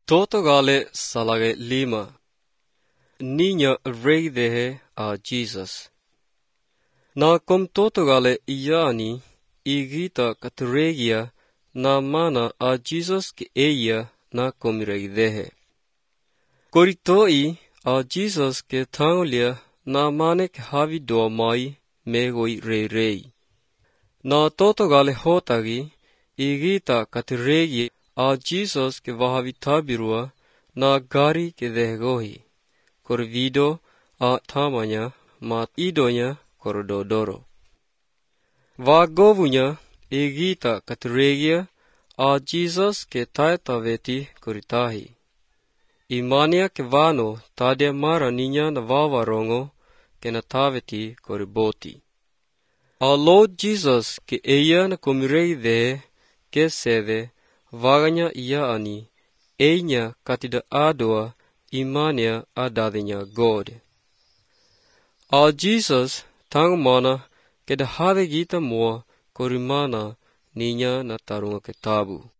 Totogale salage lima. Niña reidehe a Jesus. Na kom totogale iani igita katregia na mana a Jesus ke eia na komreidehe. Koritoi a Jesus ke tangolia na mane ke havi doa mai megoi rei. Na totogale hotagi igita katregia a Jesus ke vahavi tabirua na gari ke degohi. Korvido a tamanya ma idonya korododoro. Vagovunya igita katregia a Jesus ke taetaveti koritahi. Imania ke vano tadia mara ninya na vavarongo ke na taveti koriboti. Our Lord Jesus ke eia na komirei de ke sede vaganya iaani einya katida adoa imania adadenya God. Our Jesus tangmana ke da hade gita moa korimana ninya na tarunga ke tabu.